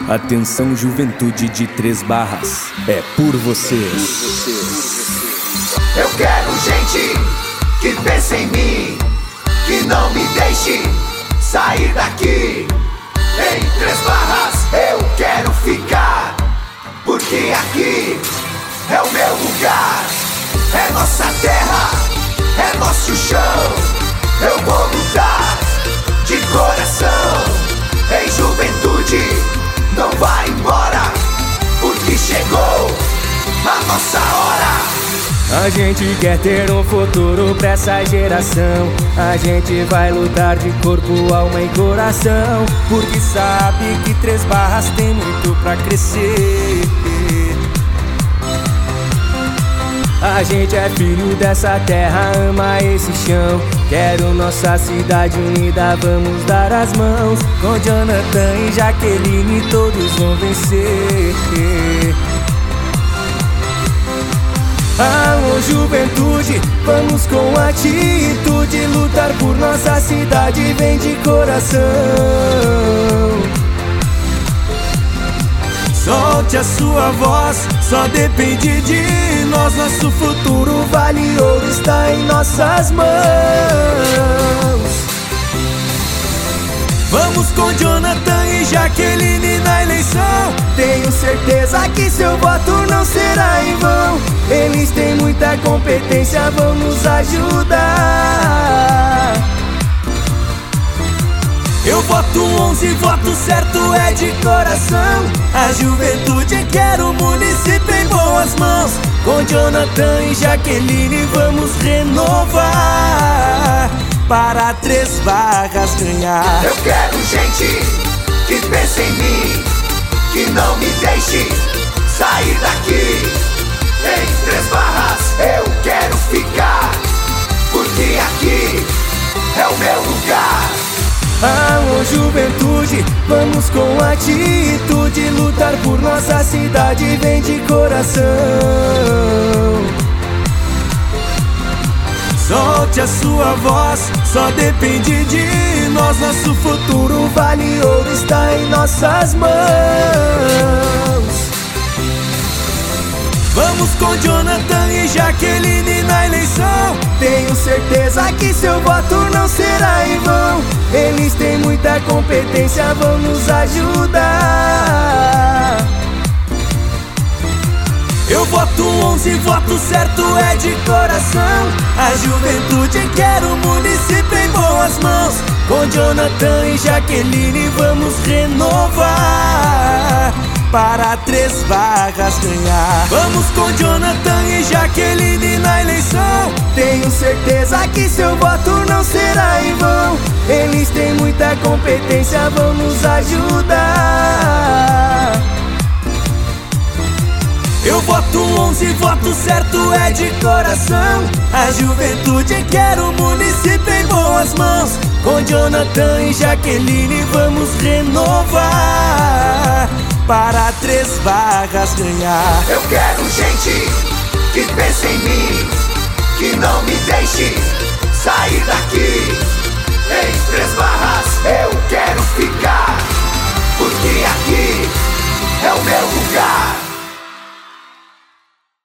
Atenção, juventude de 3 barras, é por vocês. Eu quero gente que pense em mim, que não me deixe sair daqui. Em 3 barras eu quero ficar, porque aqui é o meu lugar. É nossa terra, é nosso chão. Eu vou lutar de coração. Ei, juventude, não vai embora, porque chegou a nossa hora. A gente quer ter um futuro pra essa geração. A gente vai lutar de corpo, alma e coração, porque sabe que 3 barras tem muito pra crescer. A gente é filho dessa terra, ama esse chão. Quero nossa cidade unida, vamos dar as mãos. Com Jonathan e Jaqueline todos vão vencer. Alô, juventude, vamos com atitude lutar por nossa cidade, vem de coração. Solte a sua voz, só depende de nós. Nosso futuro vale ouro, está em nossas mãos. Vamos com Jonathan e Jaqueline na eleição. Tenho certeza que seu voto não será em vão. Eles têm muita competência, vão nos ajudar. Eu voto 11, voto certo é de coração. A juventude quer o município em boas mãos. Com Jonathan e Jaqueline vamos renovar, para 3 barras ganhar. Eu quero gente que pense em mim, que não me deixe sair daqui. Em 3 barras eu quero ficar, porque aqui é o meu lugar. Alô, juventude, vamos com atitude lutar por nossa cidade, vem de coração. Solte a sua voz, só depende de nós. Nosso futuro vale ouro, está em nossas mãos. Vamos com Jonathan e Jaqueline na eleição. Tenho certeza que seu voto não será em vão. Eles têm muita competência, vão nos ajudar. Eu voto 11, voto certo é de coração. A juventude quer o município em boas mãos. Com Jonathan e Jaqueline vamos renovar, para 3 barras ganhar. Vamos com Jonathan e Jaqueline na eleição. Tenho certeza que seu voto não será em vão. Eles têm muita competência, vão nos ajudar. Eu voto 11, voto certo é de coração. A juventude quer o município em boas mãos. Com Jonathan e Jaqueline vamos renovar, para 3 barras ganhar. Eu quero gente que pense em mim, que não me deixe sair daqui. Em 3 barras eu quero ficar, porque aqui é o meu lugar.